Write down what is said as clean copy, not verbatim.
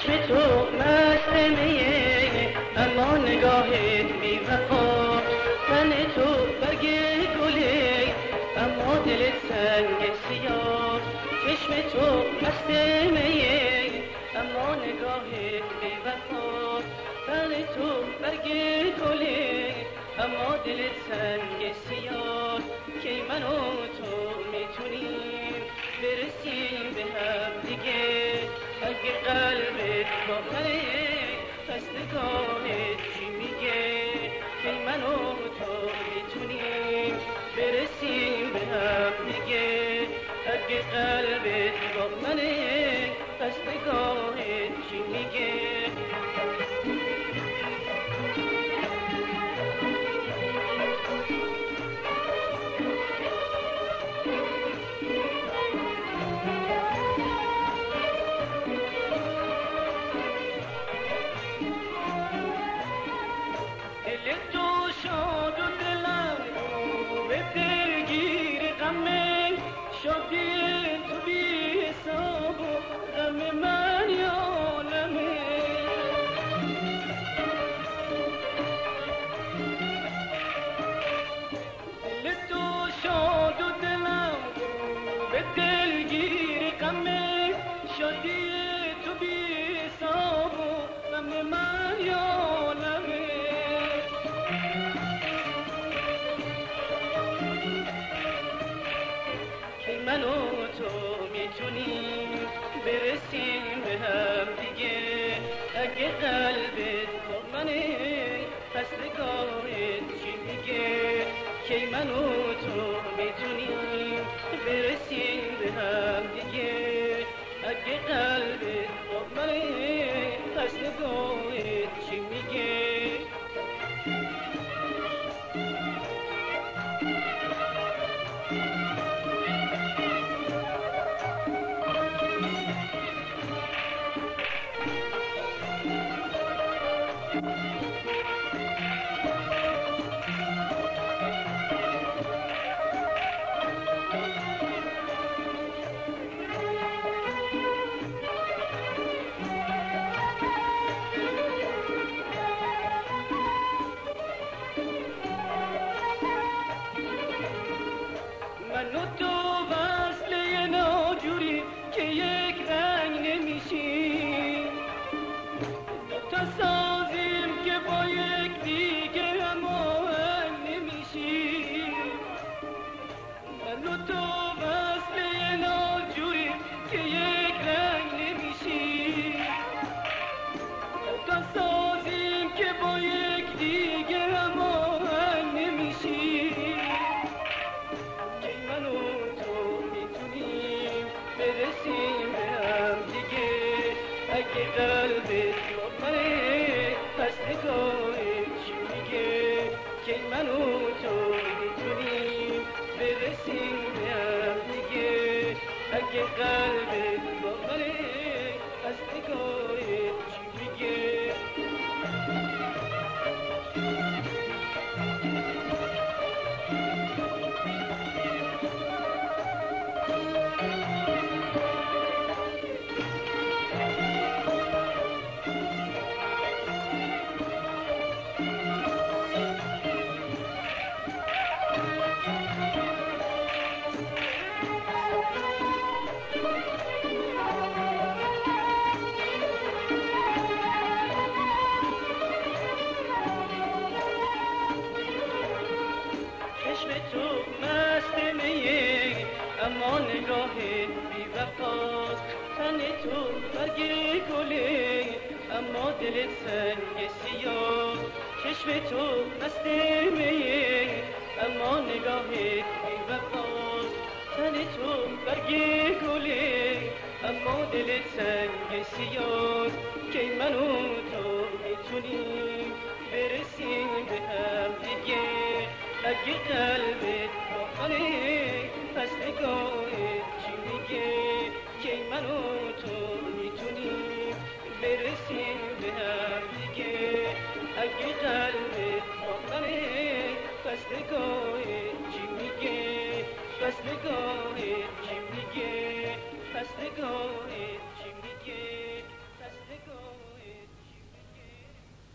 چشم تو مست میه اما نگاهت بی وفا، تن تو برگ گله اما دلت سنگ سیاه. چشم تو مست میه اما نگاهت بی وفا، تن تو برگ گله اما دلت سنگ سیاه. کی من و تو میتونیم برسیم به هم دیگه، اگه قلبت با منه خستگاهت چی میگه؟ که من و تو میتونیم برسیم به هم دیگه، اگه قلبت با منه خستگاهت چی میگه؟ من و تو میتونیم برسیم به هم دیگه، اگه قلبت با منه خستگاهت چی میگه؟ که من و تو میتونیم برسیم به هم دیگه، اگه قلبت با منه خستگاهت چی میگه؟ من و تو وصله ناجوری که یک رنگ نمیشیم، دوتا سازیم که با یک دیگه هماهنگ نمیشیم. من و تو وصله ناجوری که یک رنگ نمیشیم، دوتا سازیم که با یک دیگه هماهنگ نمیشیم. برسیم به هم دیگه، اگه قلبت با منه خستگاهت چی میگه؟ که من و تو میتونیم برسیم به هم دیگه، اگه قلبت با منه خستگاهت چی میگه؟ چشم تو مست میه اما نگاهت بی وفاست، تن تو برگ گله اما دلت سنگ سیاه. چشم تو مست میه اما نگاهت بی وفاست، تن تو برگ گله اما دلت سنگ سیاه. که من و تو میتونیم برسیم به هم دیگه، اگه قلبت با منه خستگاهت چی میگه؟ که من و تو میتونیم برسیم به هم دیگه، اگه قلبت با منه خستگاهت چی میگه؟ خستگاه